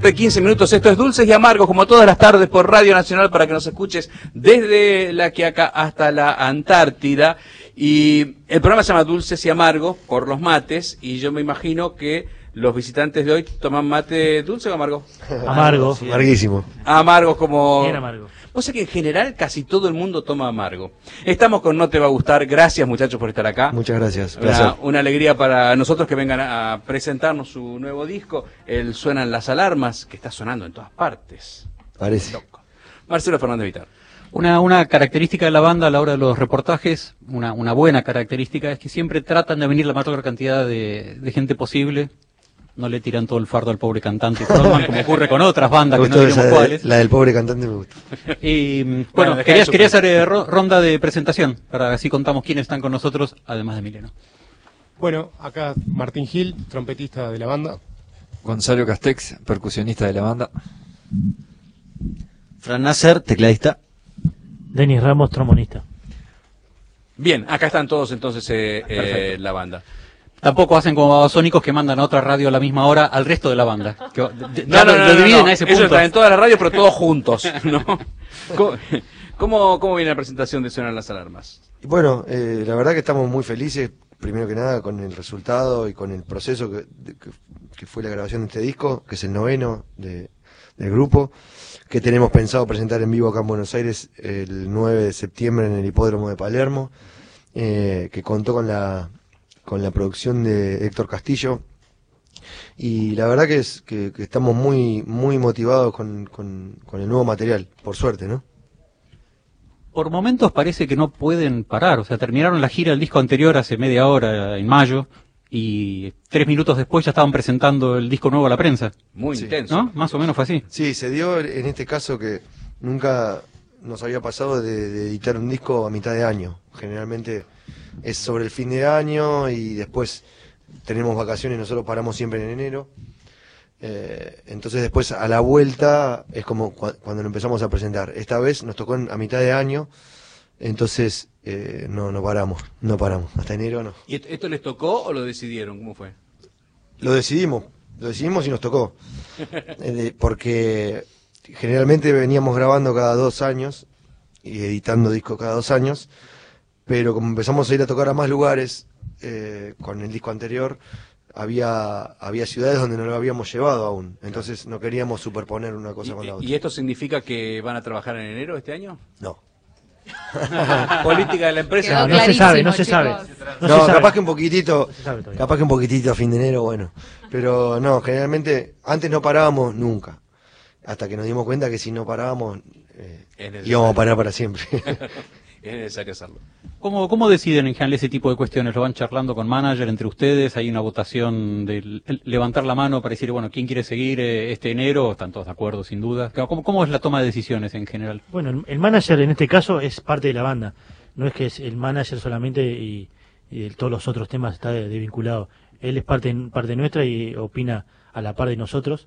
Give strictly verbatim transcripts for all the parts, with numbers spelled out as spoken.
de quince minutos. Esto es Dulces y Amargos, como todas las tardes por Radio Nacional, para que nos escuches desde La Quiaca hasta la Antártida. Y el programa se llama Dulces y Amargos por los mates, y yo me imagino que los visitantes de hoy toman mate dulce o amargo. Amargo. Sí, amarguísimo. Amargos como... Bien amargo. O sea que en general casi todo el mundo toma amargo. Estamos con No Te Va a Gustar. Gracias, muchachos, por estar acá. Muchas gracias. Una, una alegría para nosotros que vengan a presentarnos su nuevo disco. El Suenan las Alarmas, que está sonando en todas partes. Parece. Loco. Marcelo Fernández Vitar. Una, una característica de la banda a la hora de los reportajes, una, una buena característica, es que siempre tratan de venir la mayor cantidad de, de gente posible. No le tiran todo el fardo al pobre cantante frontman, como ocurre con otras bandas que no diremos cuáles. La del pobre cantante me gusta. Y bueno, Bueno, quería, quería hacer eh, ro- ronda de presentación, para así contamos quiénes están con nosotros, además de Mileno. Bueno, acá Martín Gil, trompetista de la banda. Gonzalo Castex, percusionista de la banda. Fran Nasser, tecladista. Denis Ramos, trombonista. Bien, acá están todos entonces eh, eh, la banda. Tampoco hacen como babasónicos que mandan a otra radio a la misma hora al resto de la banda. Que, de, No, ya no, lo, no, lo no, dividen no. a ese Eso punto. está en toda la radio, pero todos juntos, ¿no? ¿Cómo, cómo, cómo viene la presentación de Suenan las Alarmas? Y bueno, eh, la verdad que estamos muy felices, primero que nada, con el resultado y con el proceso que, de- que, que fue la grabación de este disco, que es el noveno de, del grupo, que tenemos pensado presentar en vivo acá en Buenos Aires el nueve de septiembre en el Hipódromo de Palermo, eh, que contó con la con la producción de Héctor Castillo. Y la verdad que es que, que estamos muy muy motivados con, con, con el nuevo material, por suerte, ¿no? Por momentos parece que no pueden parar, o sea, terminaron la gira del disco anterior hace media hora, en mayo, y tres minutos después ya estaban presentando el disco nuevo a la prensa, Muy Sí. intenso. ¿no? Más o menos fue así. Sí, se dio en este caso que nunca nos había pasado de, de editar un disco a mitad de año. Generalmente es sobre el fin de año y después tenemos vacaciones, nosotros paramos siempre en enero. Eh, entonces después a la vuelta es como cua- cuando lo empezamos a presentar. Esta vez nos tocó en- a mitad de año, entonces eh, no, no paramos, no paramos. Hasta enero no. ¿Y esto, esto les tocó o lo decidieron? ¿Cómo fue? Lo decidimos, lo decidimos y nos tocó. Eh, de- porque generalmente veníamos grabando cada dos años y editando discos cada dos años, pero como empezamos a ir a tocar a más lugares eh, con el disco anterior, había había ciudades donde no lo habíamos llevado aún, entonces no queríamos superponer una cosa con la ¿Y, otra. y esto significa que van a trabajar en enero este año? No, Política de la empresa. No, no se sabe, no se sabe. No, no, se sabe. capaz que un poquitito, No se sabe todavía. capaz que un poquitito a fin de enero, bueno, pero no, generalmente antes no parábamos nunca, hasta que nos dimos cuenta que si no parábamos eh, Es necesario. íbamos a parar para siempre. Es necesario hacerlo. ¿Cómo, ¿Cómo deciden en general ese tipo de cuestiones? ¿Lo van charlando con manager entre ustedes? ¿Hay una votación de l- levantar la mano para decir, bueno, quién quiere seguir eh, este enero? ¿Están todos de acuerdo, sin duda? ¿Cómo, ¿Cómo es la toma de decisiones en general? Bueno, el, el manager en este caso es parte de la banda. No es que es el manager solamente y, y de todos los otros temas está de- de vinculado. Él es parte, parte nuestra y opina a la par de nosotros.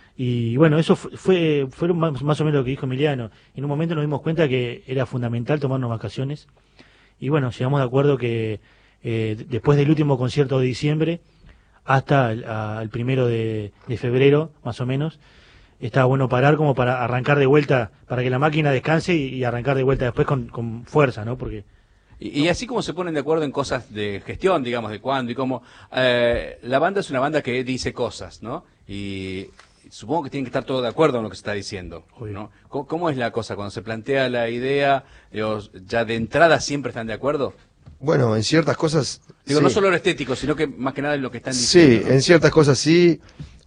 Y bueno, eso fu- fue fueron más, más o menos lo que dijo Emiliano. En un momento nos dimos cuenta que era fundamental tomarnos vacaciones. Y bueno, llegamos de acuerdo que eh, d- después del último concierto de diciembre hasta el, a- el primero de, de febrero, más o menos, estaba bueno parar como para arrancar de vuelta, para que la máquina descanse y, y arrancar de vuelta después con, con fuerza, ¿no? Porque Y, y así como se ponen de acuerdo en cosas de gestión, digamos, de cuándo y cómo, eh, la banda es una banda que dice cosas, ¿no? Y supongo que tienen que estar todos de acuerdo en lo que se está diciendo, ¿no? ¿Cómo, cómo es la cosa? Cuando se plantea la idea, digo, ya de entrada siempre están de acuerdo. Bueno, en ciertas cosas Digo, sí. no solo lo estético, sino que más que nada en lo que están Sí, diciendo, ¿no? en ciertas cosas sí.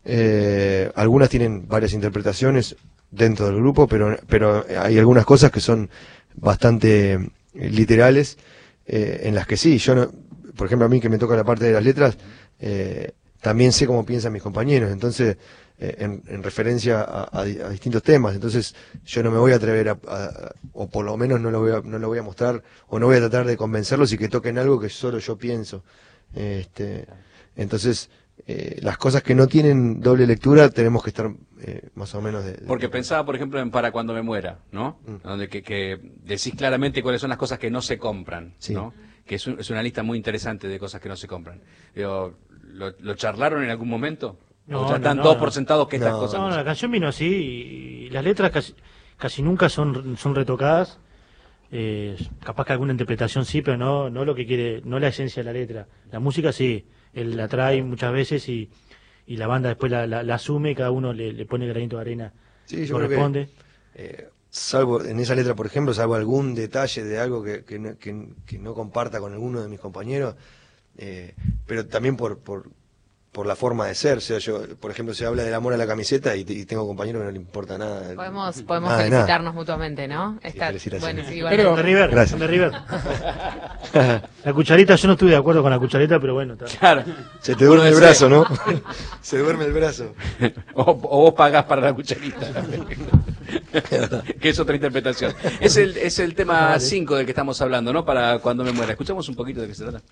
Eh, algunas tienen varias interpretaciones dentro del grupo, pero, pero hay algunas cosas que son bastante eh, literales, eh, en las que sí. Yo, no, por ejemplo, a mí que me toca la parte de las letras, eh, también sé cómo piensan mis compañeros, entonces, eh, en, en referencia a, a di- a distintos temas. Entonces, yo no me voy a atrever a, a- o por lo menos no lo voy a, no lo voy a mostrar, o no voy a tratar de convencerlos y que toquen algo que solo yo pienso. Este, entonces, eh, las cosas que no tienen doble lectura tenemos que estar eh, más o menos de, de- Porque pensaba, por ejemplo, en Para cuando me muera, ¿no? Mm. Donde que, que decís claramente cuáles son las cosas que no se compran, Sí. ¿no? Que es, un- es una lista muy interesante de cosas que no se compran. Digo, ¿lo, lo charlaron en algún momento? No, o ya no, están no, todos no. por sentados que estas No, cosas. No, no no, la canción vino así y, y las letras casi, casi nunca son, son retocadas. Eh, capaz que alguna interpretación sí, pero no, no lo que quiere, no la esencia de la letra. La música sí, él la trae muchas veces y, y la banda después la, la, la asume y cada uno le, le pone granito de arena Sí, que yo creo que, corresponde. eh, salvo en esa letra, por ejemplo, salvo algún detalle de algo que, que, no, que, que no comparta con alguno de mis compañeros, eh, pero también por, por, por la forma de ser. O sea, yo, por ejemplo, se habla del amor a la camiseta y, y tengo compañeros que no le importa nada. Podemos, podemos Nada de felicitarnos nada. mutuamente, ¿no? Esta- felicitaciones. bueno, sí, Pero- igualmente. Son de River, Gracias. son de River. La cucharita, yo no estuve de acuerdo con la cucharita, pero bueno. Está. Claro. Se te duerme el Uno brazo, ¿no? desea. Se duerme el brazo. o, o vos pagás para la cucharita. Que es otra interpretación. Es el, es el tema cinco del que estamos hablando, ¿no? Para cuando me muera. Escuchamos un poquito de qué se trata.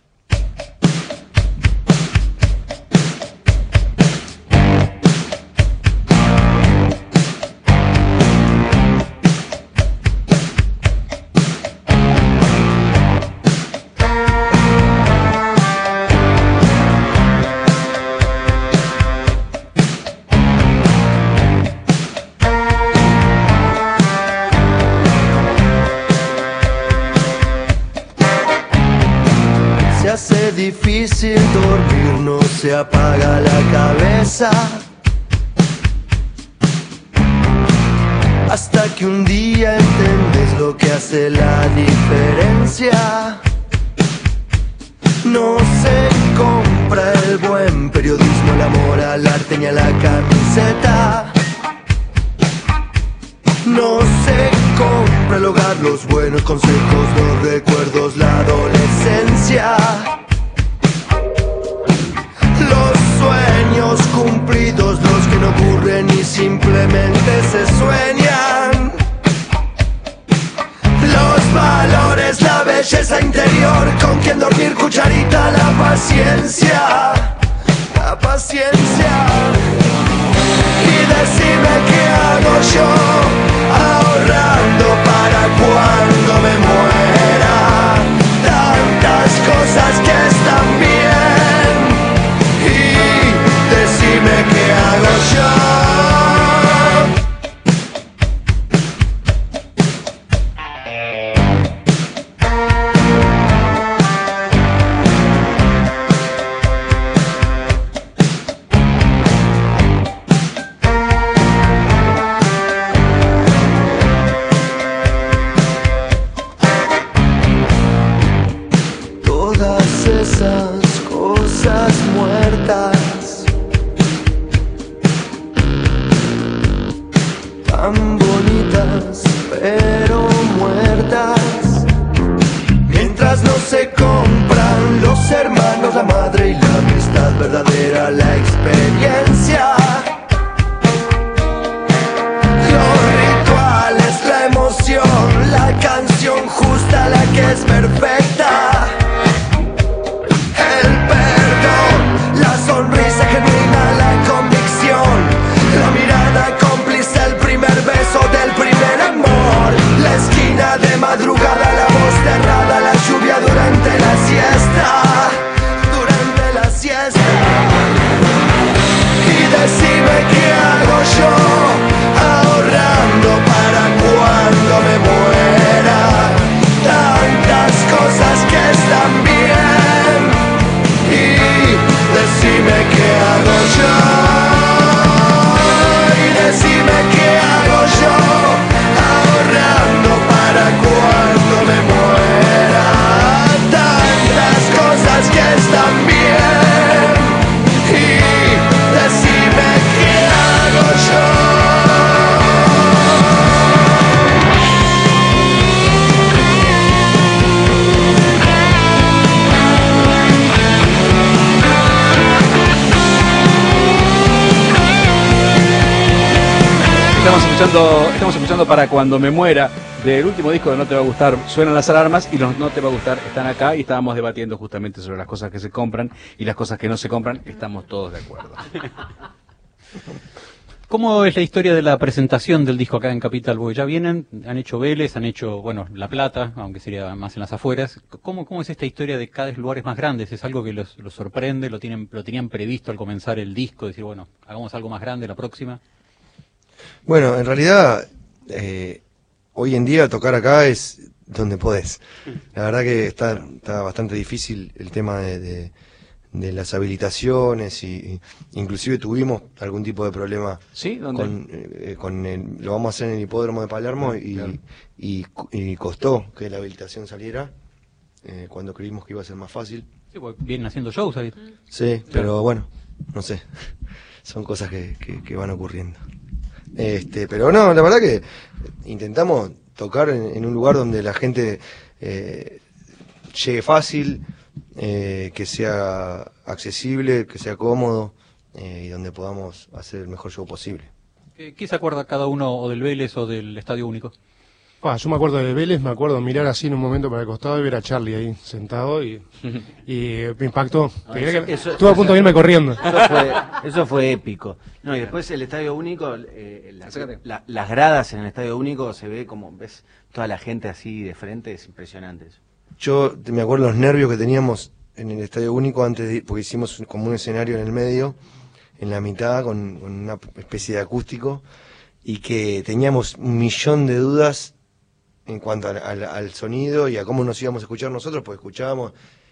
Se hace difícil dormir, no se apaga la cabeza. Hasta que un día entiendes lo que hace la diferencia. No se compra el buen periodismo, el amor al arte ni a la camiseta. No se compra el hogar, los buenos consejos, los recuerdos, la adolescencia. Los sueños cumplidos, los que no ocurren y simplemente se sueñan. Los valores, la belleza interior, con quien dormir, cucharita, la paciencia. La paciencia. Y decime qué hago yo, ahorrando para cuando me muera. Tantas cosas que están bien. Y decime qué hago yo. Todas esas cosas muertas, tan bonitas pero muertas, mientras no se compran los hermanos, la madre y la amistad verdadera, la experiencia, los rituales, la emoción, la canción justa, la que es perfecta. El perdón, la sonrisa genuina, la convicción, la mirada cómplice, el primer beso del primer amor, la esquina de madrugada, la voz cerrada, la lluvia durante la siesta, durante la siesta. Y decime qué hago yo, ahorrando para cuando me muera. Tantas cosas que están bien. Y decime qué hago yo. Y decime qué hago yo, ahorrando para cuando me muera. Tantas cosas que están bien. Y decime qué hago yo. Estamos escuchando, estamos escuchando Para Cuando Me Muera, del último disco de No Te Va a Gustar, Suenan las Alarmas, y los No Te Va a Gustar están acá, y estábamos debatiendo justamente sobre las cosas que se compran y las cosas que no se compran. Estamos todos de acuerdo. ¿Cómo es la historia de la presentación del disco acá en Capital? Porque ya vienen, han hecho Vélez, han hecho, bueno, La Plata, aunque sería más en las afueras. ¿Cómo, cómo es esta historia de cada vez lugares más grandes? ¿Es algo que los, los sorprende? ¿Lo tienen, lo tenían previsto al comenzar el disco? Decir, bueno, hagamos algo más grande la próxima. Bueno, en realidad, eh, hoy en día tocar acá es donde podés. La verdad que está, está bastante difícil el tema de... de de las habilitaciones y, y inclusive tuvimos algún tipo de problema. ¿Sí? ¿Dónde? con, eh, con el, lo vamos a hacer en el hipódromo de Palermo y, Claro. y, y costó que la habilitación saliera eh, cuando creímos que iba a ser más fácil. Sí, pues vienen haciendo shows ahí. Sí, pero bueno, no sé, son cosas que, que, que van ocurriendo. Este, pero no, la verdad que intentamos tocar en, en un lugar donde la gente eh, llegue fácil, eh, que sea accesible, que sea cómodo eh, y donde podamos hacer el mejor show posible. ¿Qué, qué se acuerda cada uno o del Vélez o del Estadio Único? Ah, yo me acuerdo de Vélez, me acuerdo mirar así en un momento para el costado y ver a Charlie ahí sentado y, y me impactó. Te diré que eso- estuve a punto de irme corriendo. Eso fue, eso fue épico. No, y después el Estadio Único, eh, la- Acércate. la- las gradas en el Estadio Único se ve como, ves toda la gente así de frente, es impresionante eso. Yo me acuerdo los nervios que teníamos en el Estadio Único antes de, porque hicimos como un escenario en el medio, en la mitad, con, con una especie de acústico, y que teníamos un millón de dudas en cuanto al, al- al sonido y a cómo nos íbamos a escuchar nosotros, porque escuchábamos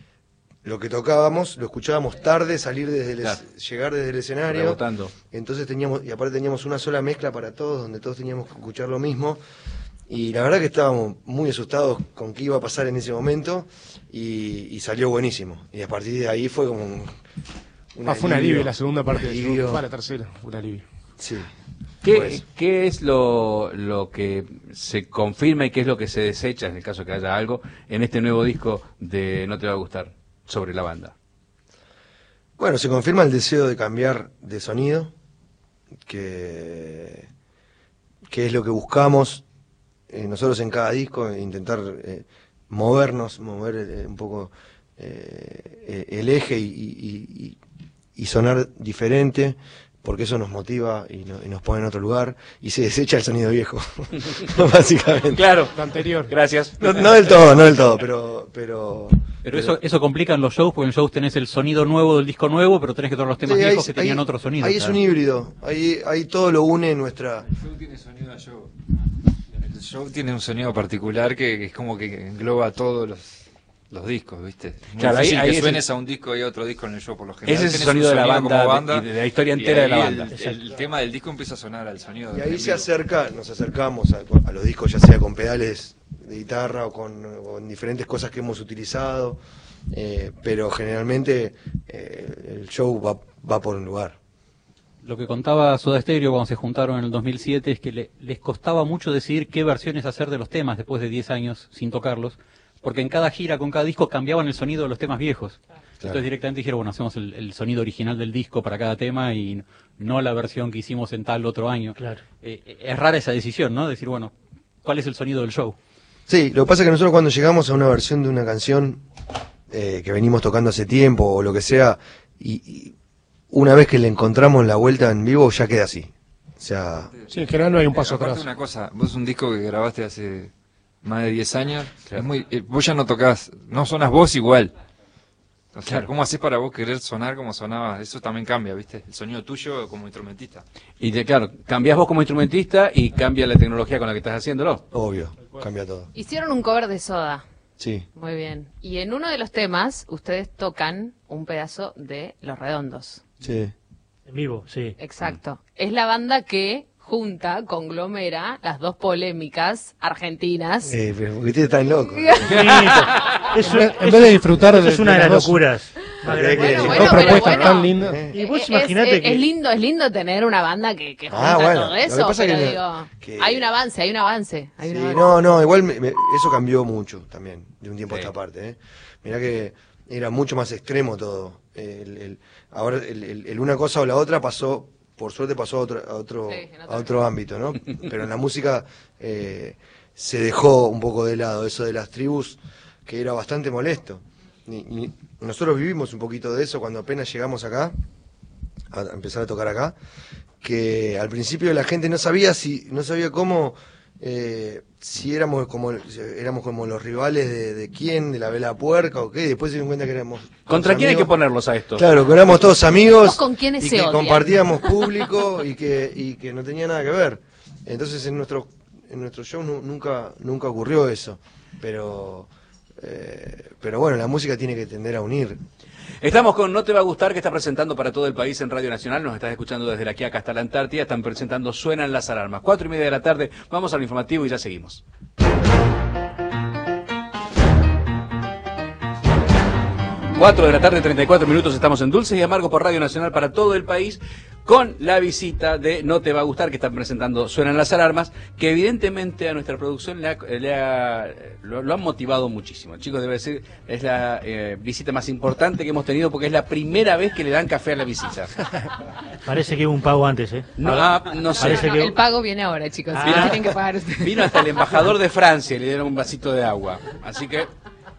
lo que tocábamos, lo escuchábamos tarde, salir desde el, es- Claro. llegar desde el escenario. Rebotando. Entonces teníamos, y aparte teníamos una sola mezcla para todos, donde todos teníamos que escuchar lo mismo. Y la verdad que estábamos muy asustados con qué iba a pasar en ese momento, y, y salió buenísimo. Y a partir de ahí fue como un, un Ah, fue un alivio la segunda parte, del alivio. show. Fue la tercera, fue un alivio. Sí. ¿Qué, Pues. qué es lo, lo que se confirma y qué es lo que se desecha, en el caso que haya algo, en este nuevo disco de No Te Va a Gustar, sobre la banda? Bueno, se confirma el deseo de cambiar de sonido, que, que es lo que buscamos eh, nosotros en cada disco, e intentar eh, movernos, mover eh, un poco eh, eh, el eje y, y- y- y sonar diferente, porque eso nos motiva y, no- y nos pone en otro lugar, y se desecha el sonido viejo, básicamente. Claro. Lo anterior. Gracias. No, no del todo, no del todo, pero... pero Pero eso eso complica en los shows, porque en shows tenés el sonido nuevo del disco nuevo, pero tenés que tocar los temas Sí, ahí- viejos que tenían ahí- otro sonido. Ahí es un híbrido, ahí, ahí todo lo une en nuestra... El show tiene sonido a show. El show tiene un sonido particular que, que es como que engloba todos los, los discos, ¿viste? Es muy Claro, ahí- difícil ahí que es suenes el- a un disco y a otro disco en el show por lo general. Ese es el tenés sonido un de la como banda y de la historia y entera de la ahí banda. El, el tema del disco empieza a sonar al sonido. Y del ahí en se vivo. acerca, nos acercamos a, a los discos, ya sea con pedales de guitarra o con, o con diferentes cosas que hemos utilizado, eh, pero generalmente eh, el show va, va por un lugar. Lo que contaba Soda Stereo cuando se juntaron en el dos mil siete es que le- les costaba mucho decidir qué versiones hacer de los temas después de diez años sin tocarlos, porque en cada gira, con cada disco, cambiaban el sonido de los temas viejos. Entonces directamente dijeron, bueno, hacemos el, el sonido original del disco para cada tema y no la versión que hicimos en tal otro año. Claro. Eh, es rara esa decisión, ¿no? Decir, bueno, ¿cuál es el sonido del show? Sí, lo que pasa es que nosotros cuando llegamos a una versión de una canción eh, que venimos tocando hace tiempo o lo que sea, y, y una vez que le encontramos la vuelta en vivo ya queda así. O sea, Sí, en general no hay un paso Aparte atrás. una cosa, vos un disco que grabaste hace más de diez años, es muy, eh, vos ya no tocás, no sonas vos igual. O sea, Claro. ¿cómo haces para vos querer sonar como sonabas? Eso también cambia, ¿viste? El sonido tuyo como instrumentista. Y de, claro, cambiás vos como instrumentista y cambia la tecnología con la que estás haciéndolo. obvio, cambia todo. Hicieron un cover de Soda. Sí. Muy bien. Y en uno de los temas, ustedes tocan un pedazo de Los Redondos. Sí. En vivo, sí. Exacto. Es la banda que junta, conglomera las dos polémicas argentinas. Eh, pero porque ustedes están locos. Eso, En vez- en eso- vez de disfrutar eso de- es una de de las las dos. locuras. Bueno, Más bueno, grandes. Dos bueno, pero propuestas bueno. tan lindas. Eh. Y vos Es- imaginate es, que... es lindo, es lindo tener una banda que, que junta Ah, bueno, todo lo que eso, pasa pero que- digo, que- hay un avance, hay un avance. Hay un Sí, avance. no, no, igual me- me- eso cambió mucho también, de un tiempo Sí. a esta parte. ¿eh? Mirá que era mucho más extremo todo. El, el- ahora el, el- el una cosa o la otra pasó, por suerte pasó a otro, a otro, Sí, en otro a otro ámbito, ¿no? Pero en la música eh, se dejó un poco de lado eso de las tribus, que era bastante molesto. Y- y nosotros vivimos un poquito de eso cuando apenas llegamos acá, a empezar a tocar acá, que al principio la gente no sabía si no sabía cómo eh, si éramos como éramos como los rivales de, de quién, de la Vela Puerca o qué, y después se dieron cuenta que éramos ¿Contra quién amigos. hay que ponerlos a estos? Claro, que éramos todos amigos ¿Con quiénes y se que odian? compartíamos público y que y que no tenía nada que ver. Entonces en nuestro en nuestro show nu- nunca nunca ocurrió eso, pero eh, pero bueno, la música tiene que tender a unir. Estamos con No Te Va a Gustar, que está presentando para todo el país en Radio Nacional. Nos estás escuchando desde la Quiaca hasta la Antártida. Están presentando Suenan las Alarmas. Cuatro y media de la tarde. Vamos al informativo y ya seguimos. Cuatro de la tarde, treinta y cuatro minutos. Estamos en Dulces y Amargos por Radio Nacional para todo el país, con la visita de No Te Va a Gustar, que están presentando Suenan las Alarmas, que evidentemente a nuestra producción le ha, le ha, lo, lo han motivado muchísimo. Chicos, debe decir, es la eh, visita más importante que hemos tenido, porque es la primera vez que le dan café a la visita. Parece que hubo un pago antes, ¿eh? No, ah, no sé. Parece que- El pago viene ahora, chicos. Ah. Lo tienen que pagar ustedes. Vino hasta el embajador de Francia y le dieron un vasito de agua. Así que...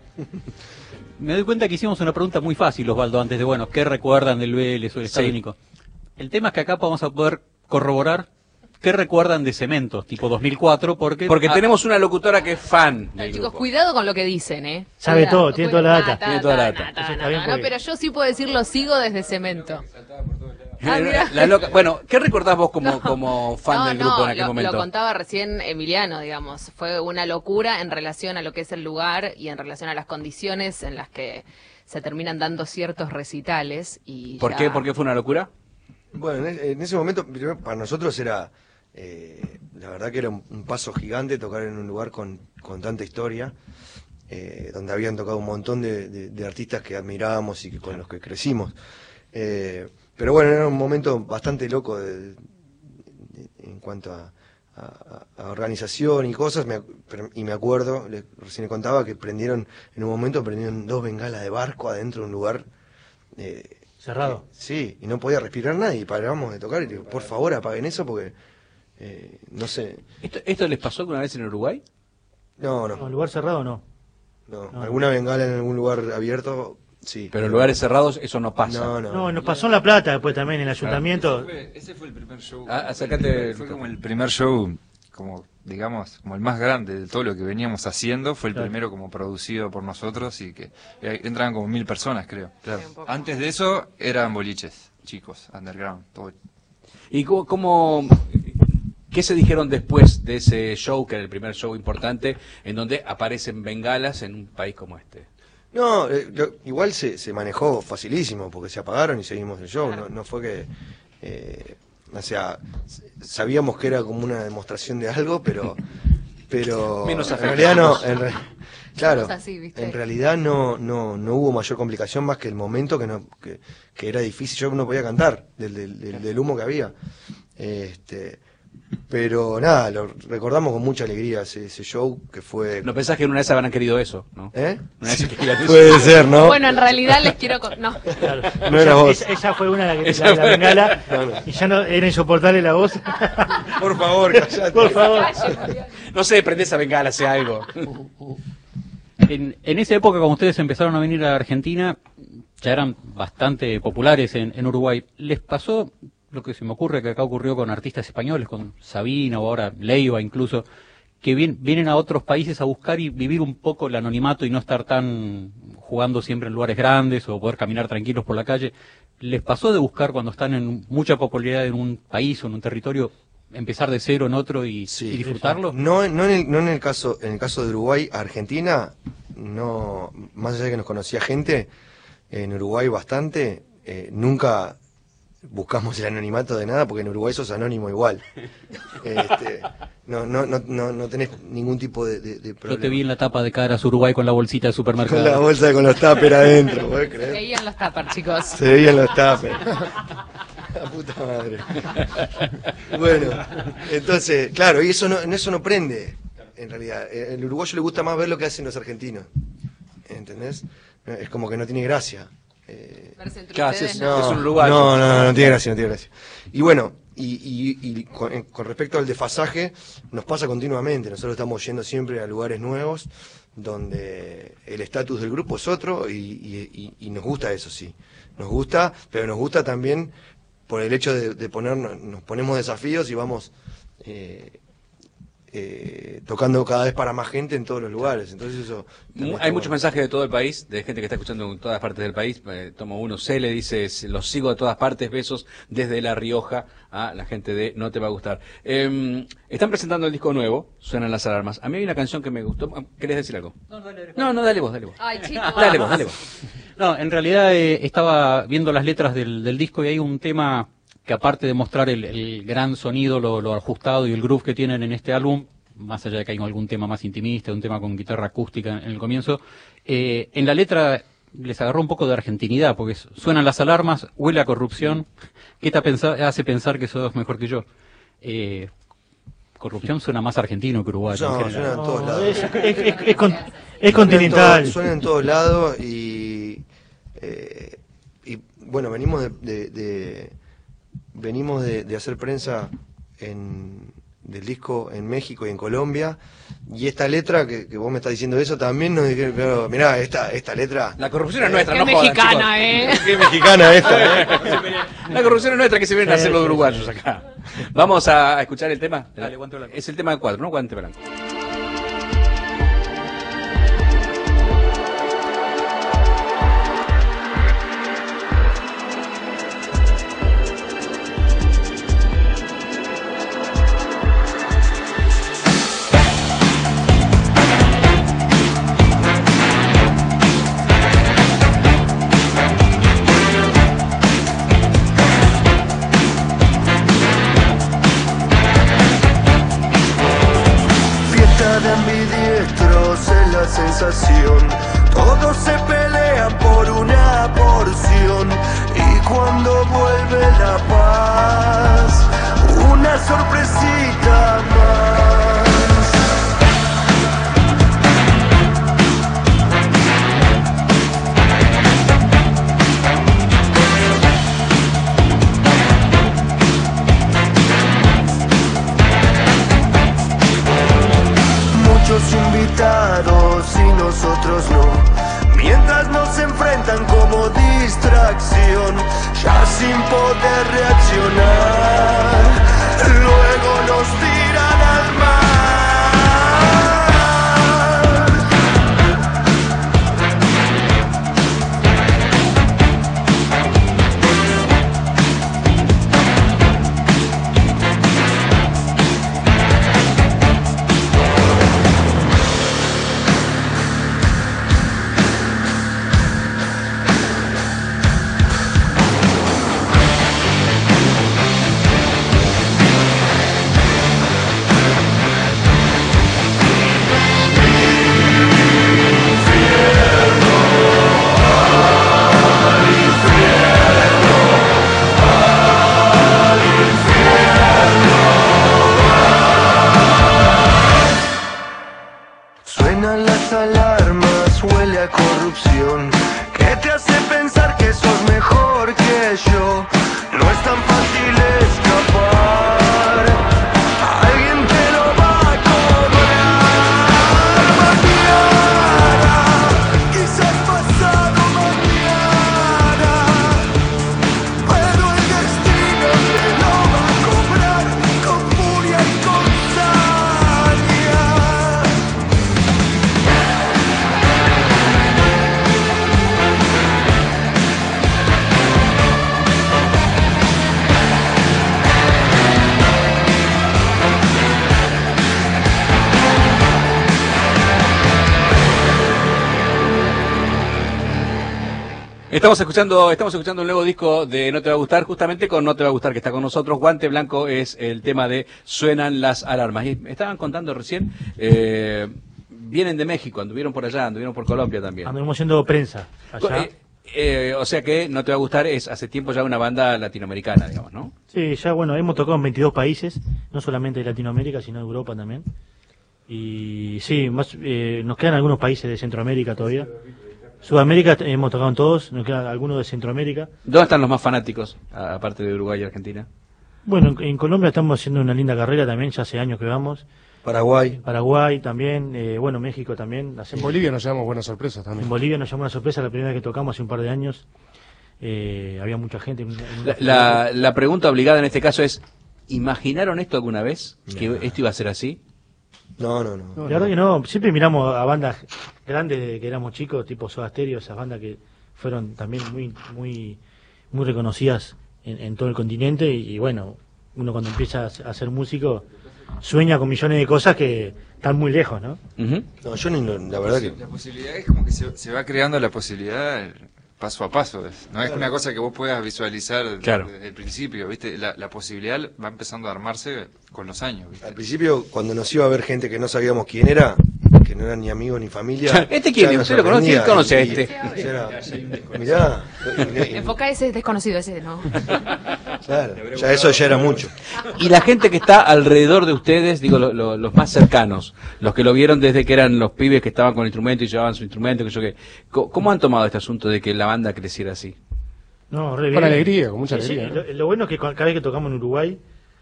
Me doy cuenta que hicimos una pregunta muy fácil, Osvaldo, antes de, bueno, ¿qué recuerdan del Vélez o del Estado Sí. Único? El tema es que acá vamos a poder corroborar qué recuerdan de Cementos, tipo dos mil cuatro, porque... Porque ah, tenemos una locutora que es fan del Chicos, grupo. cuidado con lo que dicen, ¿eh? Sabe Cuidado, todo, tiene toda la cuidado. data. Ta, Tiene ta, toda la ta, data. ta, Entonces, ta, está bien no, porque- pero yo sí puedo decirlo, sigo desde Cemento. Ah, mirá. La loca- Bueno, ¿qué recordás vos como, como fan No, del no, grupo en aquel lo, momento? lo contaba recién Emiliano, digamos. Fue una locura en relación a lo que es el lugar y en relación a las condiciones en las que se terminan dando ciertos recitales. Y ¿Por ya- qué? ¿Por qué fue una locura? Bueno, en, en ese momento, primero, para nosotros era, eh, la verdad que era un, un paso gigante tocar en un lugar con, con tanta historia, eh, donde habían tocado un montón de, de- de artistas que admirábamos y que, con los que crecimos. Eh, pero bueno, era un momento bastante loco de- de- en cuanto a, a- a organización y cosas, me ac- pero- y me acuerdo, le- recién le contaba que prendieron, en un momento prendieron dos bengalas de barco adentro de un lugar... eh, Cerrado. Sí, y no podía respirar nadie, y parábamos de tocar y digo, por favor apaguen eso porque, eh, no sé, ¿Esto, ¿Esto les pasó alguna vez en Uruguay? no, No, no, lugar cerrado no. no, no. alguna bengala en algún lugar abierto, sí. Pero en lugares cerrados eso no pasa. No, no. No, nos pasó en La Plata después también, en el ayuntamiento. Ese fue, ese fue el primer show. Ah, acércate. Fue como el primer show, como digamos, como el más grande de todo lo que veníamos haciendo. Fue el Claro. primero como producido por nosotros y que eh, entraban como mil personas, creo. Claro. Antes de eso eran boliches, chicos, underground, todo. ¿Y cómo, cómo- qué se dijeron después de ese show, que era el primer show importante, en donde aparecen bengalas en un país como este? No, eh, lo- igual se, se manejó facilísimo porque se apagaron y seguimos el show, no, no fue que, eh, o sea, s- sabíamos que era como una demostración de algo, pero, pero Menos en realidad no, afectivos. en re- claro, Somos así, ¿viste? en realidad no, no, no hubo mayor complicación más que el momento que no, que, que era difícil, yo no podía cantar del, del, del- del humo que había, este, pero nada, lo recordamos con mucha alegría ese, ese show que fue, ¿No pensás que en una vez habrán querido eso? ¿no? ¿eh? Una vez querían eso. Puede ser, ¿no? Bueno, en realidad les quiero... con- No. Claro. No esa, era vos. Esa, esa fue una la que Esa la, la fue- bengala No, no. y ya no era insoportable la voz. Por favor, callate. Por favor. No sé, prende esa bengala, hace algo. En, en esa época, cuando ustedes empezaron a venir a Argentina, ya eran bastante populares en, en Uruguay. ¿Les pasó lo que se me ocurre que acá ocurrió con artistas españoles, con Sabina o ahora Leiva incluso, que vien- vienen a otros países a buscar y vivir un poco el anonimato y no estar tan jugando siempre en lugares grandes o poder caminar tranquilos por la calle? ¿Les pasó de buscar cuando están en mucha popularidad en un país o en un territorio, empezar de cero en otro y, Sí. y disfrutarlo? No, no, en el, no en el caso, en el caso de Uruguay, Argentina, no, más allá de que nos conocía gente, en Uruguay bastante, eh, nunca buscamos el anonimato de nada, porque en Uruguay sos anónimo igual. Este, no, no, no, no, no tenés ningún tipo de, de, de Yo problema. te vi en la tapa de Caras Uruguay con la bolsita de supermercado. Con la bolsa con los tuppers adentro, ¿podés creer? Veían los tappers, chicos. Se veían los tuppers. La puta madre. Bueno, entonces, claro, y eso no, eso no prende, en realidad. El uruguayo le gusta más ver lo que hacen los argentinos. ¿Entendés? Es como que no tiene gracia. Eh, Verse entre ¿Qué haces? ustedes, No. no. Es un uruguayo. No, no, no, no tiene gracia, no tiene gracia. Y bueno, y, y, y con, en- con respecto al desfasaje, nos pasa continuamente. Nosotros estamos yendo siempre a lugares nuevos donde el estatus del grupo es otro y, y- y- y nos gusta eso, sí. Nos gusta, pero nos gusta también por el hecho de, de ponernos, nos ponemos desafíos y vamos eh, eh, tocando cada vez para más gente en todos los lugares. Entonces eso Hay bueno. muchos mensajes de todo el país, de gente que está escuchando en todas partes del país. Eh, tomo uno, C le dice, los sigo de todas partes, besos desde La Rioja a la gente de No Te Va a Gustar. Eh, están presentando el disco nuevo, Suenan las Alarmas. A mí hay una canción que me gustó. ¿Querés decir algo? No, dale, no, no, dale vos, dale vos. Ay, chico. Dale vos, dale vos. No, en realidad eh, estaba viendo las letras del, del disco y hay un tema que, aparte de mostrar el, el gran sonido, lo, lo ajustado y el groove que tienen en este álbum, más allá de que hay algún tema más intimista, un tema con guitarra acústica en el comienzo, eh, en la letra les agarró un poco de argentinidad, porque suenan las alarmas, huele a corrupción, ¿qué te hace pensar que sos mejor que yo? Eh, corrupción suena más argentino que uruguayo. No, suena en todos lados. Es, es, es, es, con, es continental. Suena en, todo, suena en todos lados y, eh, y bueno, venimos de, de, de venimos de, de hacer prensa en, del disco en México y en Colombia, y esta letra que, que vos me estás diciendo eso también nos dijeron, claro, mirá, esta, esta letra... La corrupción es nuestra, Qué no mexicana, jodan, eh. Qué mexicana esta, ¿eh? La corrupción es nuestra, que se vienen a hacer los uruguayos acá. Vamos a escuchar el tema. Dale, Guante Blanco. Es el tema de cuatro, ¿no? Guante Blanco. sensación. Todos se pelean por una porción y cuando vuelve la paz, una sorpresita más. Muchos invitados y nosotros no, mientras nos enfrentan como distracción, ya sin poder reaccionar, luego nos tiran al mar. Suenan las alarmas, huele a corrupción, que te hace pensar que sos mejor que yo. No es tan fácil escapar, alguien te lo va a cobrar. Mañana, quizás pasado mañana, pero el destino te lo va a cobrar con furia y con saña. Estamos escuchando, estamos escuchando un nuevo disco de No Te Va a Gustar, justamente con No Te Va a Gustar, que está con nosotros. Guante Blanco es el tema de Suenan las Alarmas. Y me estaban contando recién, eh, vienen de México, anduvieron por allá, anduvieron por Colombia también. Anduvimos haciendo prensa allá. Eh, eh, o sea que No Te Va a Gustar es hace tiempo ya una banda latinoamericana, digamos, ¿no? Sí, ya bueno, hemos tocado en veintidós países, no solamente de Latinoamérica, sino de Europa también. Y sí, más, eh, nos quedan algunos países de Centroamérica todavía. Sudamérica hemos tocado en todos, nos quedan algunos de Centroamérica. ¿Dónde están los más fanáticos, a- aparte de Uruguay y Argentina? Bueno, en, en Colombia estamos haciendo una linda carrera también, ya hace años que vamos. Paraguay. Paraguay también, eh, bueno, México también. En Hacemos, Bolivia nos llevamos buenas sorpresas en también. Bolivia nos llamó una sorpresa la primera vez que tocamos hace un par de años. eh, había mucha gente. En, en La, la, la pregunta obligada en este caso es, ¿imaginaron esto alguna vez? ¿Que No. esto iba a ser así? No, no, no. La verdad que no, siempre miramos a bandas grandes desde que éramos chicos, tipo Soda Stereo, esas bandas que fueron también muy muy muy reconocidas en, en todo el continente y, y bueno, uno cuando empieza a ser músico sueña con millones de cosas que están muy lejos, ¿no? Uh-huh. No, yo ni lo- la verdad que... La posibilidad es como que se, se va creando la posibilidad paso a paso. es- No es una cosa que vos puedas visualizar Claro. desde el principio, ¿viste? La, la posibilidad va empezando a armarse con los años, ¿viste? Al principio, cuando nos iba a ver gente que no sabíamos quién era, que no era ni amigo ni familia... ¿Este quién ya es? nos ¿Usted lo conoce? ¿Quién sorprendía, conoce a y- este? y era, mirá, y- y- Enfoca ese desconocido, ese no. claro, ya eso ya era mucho. Y la gente que está alrededor de ustedes, digo, lo- lo- los más cercanos, los que lo vieron desde que eran los pibes que estaban con el instrumento y llevaban su instrumento, que yo que, co- ¿cómo han tomado este asunto de que la banda creciera así? No, re Con bien. alegría, con mucha Sí, sí, alegría, ¿no? lo, lo bueno es que cu- cada vez que tocamos en Uruguay,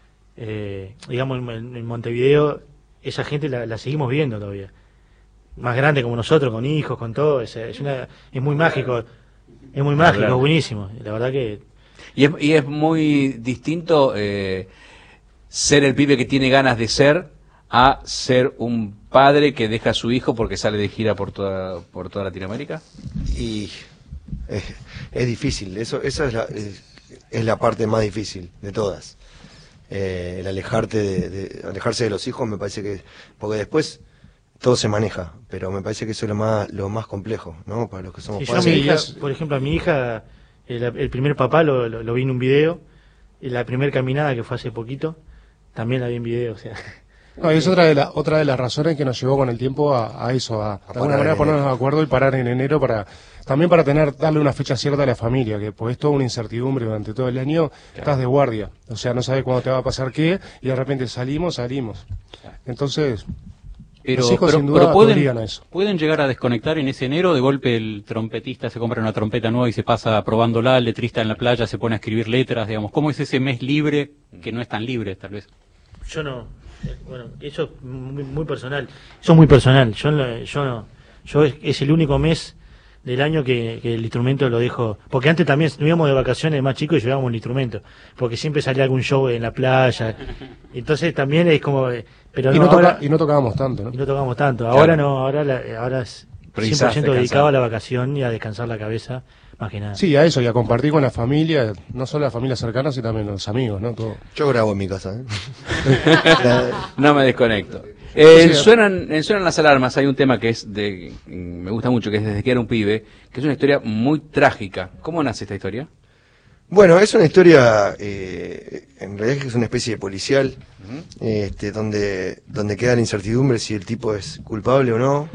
eh, digamos en, en- en Montevideo, esa gente la, la seguimos viendo todavía. Más grande como nosotros, con hijos, con todo. Es, es, una, es muy mágico. Es muy mágico, Claro. es buenísimo. La verdad que... Y es, y es muy distinto eh, ser el pibe que tiene ganas de ser a ser un padre que deja a su hijo porque sale de gira por toda, por toda Latinoamérica. Y es, es difícil, eso esa es la, es, es la parte más difícil de todas. Eh, el alejarte de, de- alejarse de los hijos me parece que, porque después todo se maneja, pero me parece que eso es lo más lo más complejo, ¿no? Para los que somos Sí, yo a padres. mi hija, es- por ejemplo, a mi hija, el, el primer papá lo, lo, lo vi en un video, y la primera caminada que fue hace poquito, también la vi en video, o sea... No, y es otra de, la, otra de las razones que nos llevó con el tiempo a, a eso, a, de parar alguna en manera ponernos enero. de acuerdo y parar en enero para también para tener darle una fecha cierta a la familia, que pues es toda una incertidumbre durante todo el año, estás de guardia, o sea, no sabes cuándo te va a pasar qué y de repente salimos, salimos. Entonces, Pero, los hijos pero, sin duda pero te pueden, obligan a eso. pueden llegar a desconectar en ese enero, de golpe el trompetista se compra una trompeta nueva y se pasa probándola, el letrista en la playa se pone a escribir letras, digamos, ¿cómo es ese mes libre que no es tan libre tal vez? Yo no, eh, bueno, eso es muy, muy personal, eso es muy personal, yo, no- yo no, yo es, es el único mes del año que, que el instrumento lo dejo, porque antes también nos íbamos de vacaciones más chicos y llevábamos el instrumento, porque siempre salía algún show en la playa, entonces también es como, eh, pero Y no, no, toca- ahora, y no tocábamos tanto, ¿no? y no tocamos tanto, ahora no, ahora la- ahora es Precisás cien por ciento descansar. dedicado a la vacación y a descansar la cabeza, más que nada. Sí, a eso, y a compartir con la familia, no solo la familia cercana, sino también los amigos, ¿no? Todo. Yo grabo en mi casa, ¿eh? La- No me desconecto. Eh, Sí, suenan, en Suenan las alarmas, hay un tema que es de, me gusta mucho, que es Desde que era un pibe, que es una historia muy trágica. ¿Cómo nace esta historia? Bueno, es una historia, eh, en realidad es una especie de policial, este, donde, donde queda la incertidumbre si el tipo es culpable o no.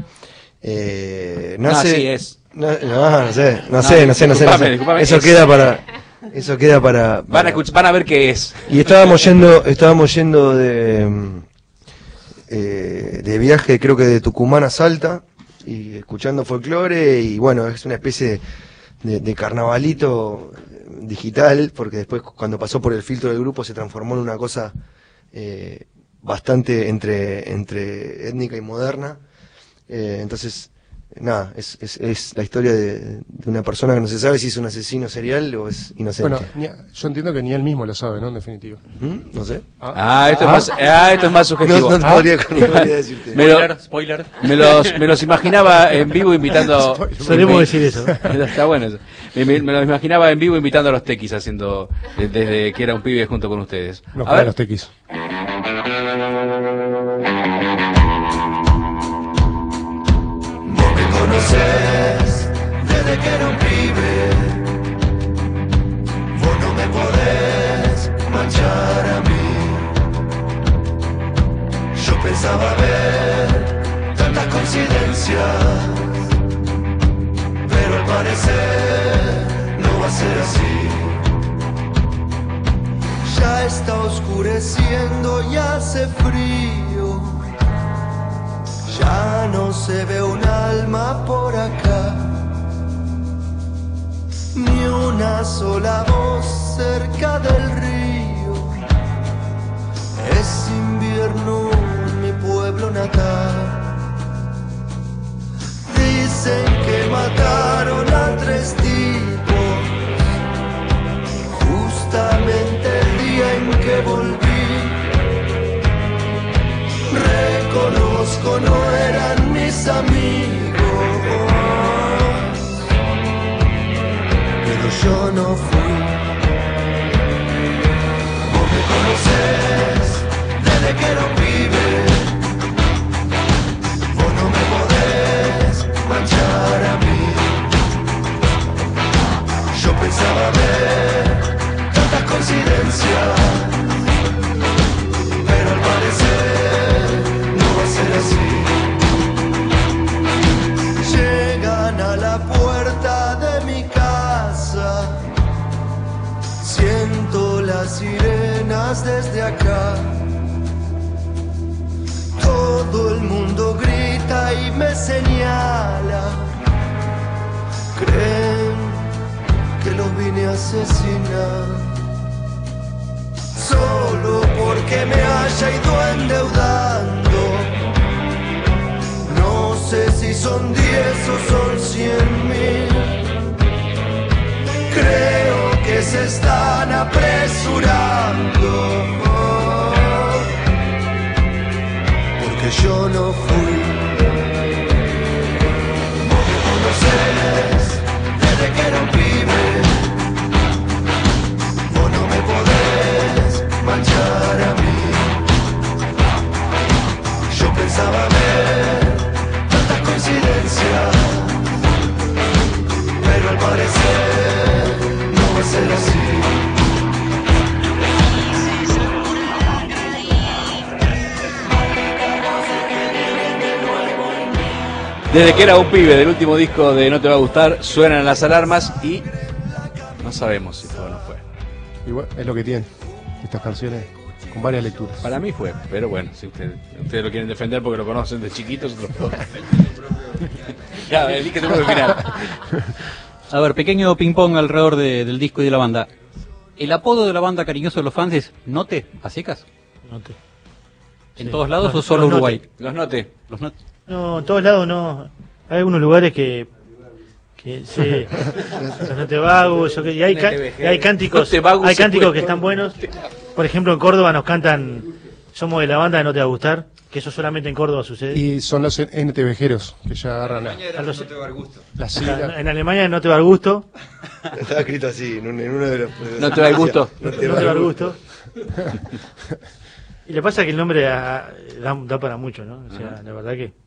Eh, nace, No, sí es. No, no, no sé, no No, sé, no sé, no sé, no disculpame, sé. disculpame, Eso es. queda para, eso queda para, Van para- a escuchar, van a ver qué es. Y estábamos yendo, estábamos yendo de, mm, eh, de viaje, creo que de Tucumán a Salta, y escuchando folclore, y bueno, es una especie de, de carnavalito digital, porque después cuando pasó por el filtro del grupo se transformó en una cosa eh, bastante entre, entre étnica y moderna. Eh, entonces, nada, es, es, es la historia de, de una persona que no se sabe si es un asesino serial o es inocente. Bueno, ni a- yo entiendo que ni él mismo lo sabe, ¿no? En definitiva. ¿Mm? No sé. Ah, esto, es más, ah, esto es más sugestivo. No, no podría, no podría decirte. Me, lo- Spoiler, spoiler. me los, me los imaginaba en vivo invitando... Solemos decir eso. Está bueno eso. Me, me- me los imaginaba en vivo invitando a los tequis haciendo de- desde que era un pibe junto con ustedes. No, A para ver. los tequis. Vos me conoces desde que era un pibe. Vos no me podés manchar a mí. Yo pensaba ver tantas coincidencias, pero al parecer no va a ser así. Ya está oscureciendo y hace frío. Ya no se ve un alma por acá, ni una sola voz cerca del río. Es invierno en mi pueblo natal. Dicen que mataron a tres tipos conmigo no eran mis amigos, pero yo no fui. Vos me conocés desde que era un pibe, vos no me podés manchar a mí. Yo pensaba ver tantas coincidencias, pero al parecer no va a ser así. Llegan a la puerta de mi casa, siento las sirenas desde acá. Todo el mundo grita y me señala. Creen que los vine a asesinar, solo porque me haya ido endeudando. No sé si son diez o son cien mil. Creo que se están apresurando, porque yo no fui. Vos me conocés desde que era un pibe, vos no me podés manchar a mí. Yo pensaba ver tantas coincidencias, pero al parecer no va a ser así. Desde que era un pibe, del último disco de No Te Va a Gustar, suenan las alarmas y no sabemos si fue o no fue. Igual, es lo que tienen estas canciones, con varias lecturas. Para mí fue, pero bueno, si usted, ustedes lo quieren defender porque lo conocen de chiquitos, otros no. Ya, elige tu propio final. A ver, pequeño ping-pong alrededor de, del disco y de la banda. ¿El apodo de la banda cariñoso de los fans es Note, a secas? Note. ¿En Sí. los lados No, o solo los Uruguay? Note. Los noté. Los Note. No, en todos lados no. Hay algunos lugares que. que sí. Los Notevagos, yo que- y hay, ca- y hay cánticos, Notevagos hay se cánticos puede. que están buenos. Por ejemplo, en Córdoba nos cantan Somos de la banda de No Te Va a Gustar, que eso solamente en Córdoba sucede. Y son los N T Vejeros que ya agarran a, A los- la Acá, sigla. en Alemania No Te Va a Dar Gusto, Estaba escrito así, en, un- en uno de los... de los- ¿No te da el gusto? No te No va Te Va a el Dar gusto. Gusto. Y le pasa que el nombre ah, da, da para mucho, ¿no? O sea, la verdad que...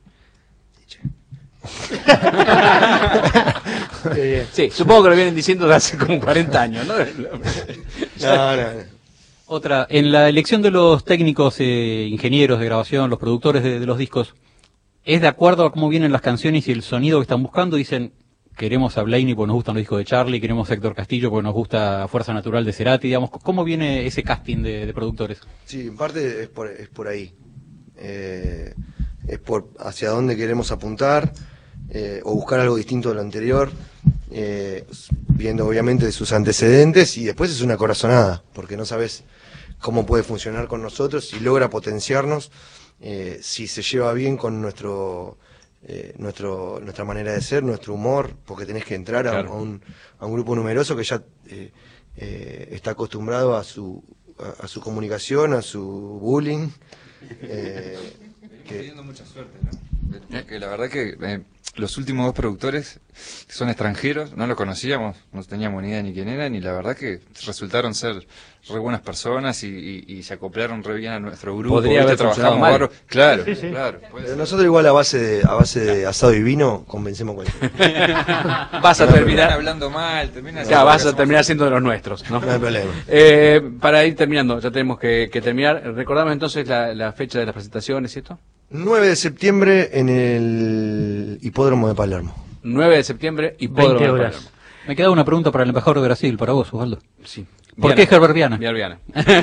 Qué bien. Sí, supongo que lo vienen diciendo de hace como cuarenta años, ¿no? No, no, no. Otra, en la elección de los técnicos, eh, ingenieros de grabación, los productores de, de los discos, ¿es de acuerdo a cómo vienen las canciones y el sonido que están buscando? Dicen, queremos a Blaney porque nos gustan los discos de Charlie, queremos a Héctor Castillo porque nos gusta Fuerza Natural de Cerati, digamos, ¿cómo viene ese casting de, de productores? Sí, en parte es por, es por ahí. Eh, es por hacia dónde queremos apuntar, eh, o buscar algo distinto de lo anterior, eh, viendo obviamente sus antecedentes, y después es una corazonada, porque no sabes cómo puede funcionar con nosotros, si logra potenciarnos, eh, si se lleva bien con nuestro, eh, nuestro nuestra manera de ser, nuestro humor, porque tenés que entrar a, Claro. a un, a un grupo numeroso que ya eh, eh, está acostumbrado a su, a, a su comunicación, a su bullying. Eh, que- Teniendo mucha suerte, ¿no? Porque la verdad que eh, los últimos dos productores que son extranjeros, no los conocíamos, no teníamos ni idea ni quién eran, y la verdad que resultaron ser re buenas personas y, y- y se acoplaron re bien a nuestro grupo. Podría ¿viste? haber funcionado mal. bárbaro. Claro, Sí, sí. claro. puede pero ser. nosotros igual a base de, a base de asado y vino convencemos a cualquiera. Vas a Terminan terminar, hablando mal, terminan ya, vas a terminar siendo de los nuestros, ¿no? No hay problema. Eh, para ir terminando, ya tenemos que, que terminar. Recordamos entonces la, la fecha de las presentaciones y esto. nueve de septiembre en el Hipódromo de Palermo. nueve de septiembre y veinte horas. Me queda una pregunta para el embajador de Brasil, para vos, Osvaldo. Sí. ¿Por Viana. qué Herbert Viana? Viana, Viana.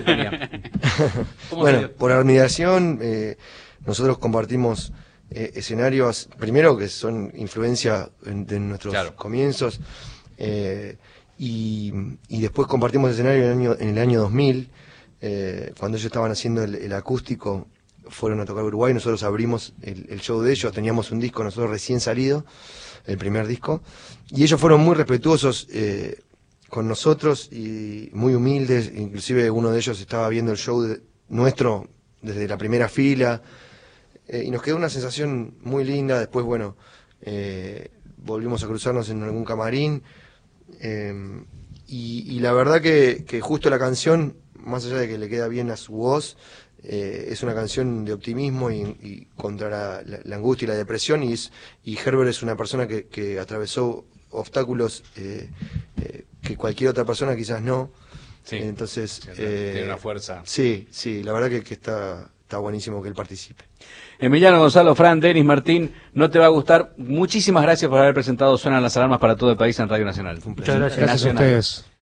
¿Cómo se Bueno, dio? por admiración, eh, nosotros compartimos eh, escenarios, primero que son influencia en- de nuestros Claro. comienzos, eh, y, y después compartimos escenario en el año, en el año dos mil, eh, cuando ellos estaban haciendo el, el acústico, fueron a tocar Uruguay, nosotros abrimos el, el show de ellos, teníamos un disco nosotros recién salido, el primer disco, y ellos fueron muy respetuosos eh, con nosotros y muy humildes, inclusive uno de ellos estaba viendo el show de- nuestro desde la primera fila, eh, y nos quedó una sensación muy linda. Después, bueno, eh, volvimos a cruzarnos en algún camarín, eh, y, y la verdad que, que justo la canción, más allá de que le queda bien a su voz, eh, es una canción de optimismo y, y contra la, la, la angustia y la depresión, y, es, y Herbert es una persona que, que atravesó obstáculos eh, eh, que cualquier otra persona quizás no. Sí, entonces eh, tiene una fuerza. Sí, sí, la verdad que, que está, está buenísimo que él participe. Emiliano, Gonzalo, Fran, Denis, Martín, no te va a gustar. Muchísimas gracias por haber presentado Suenan las Alarmas para todo el país en Radio Nacional. Muchas gracias. Gracias a ustedes.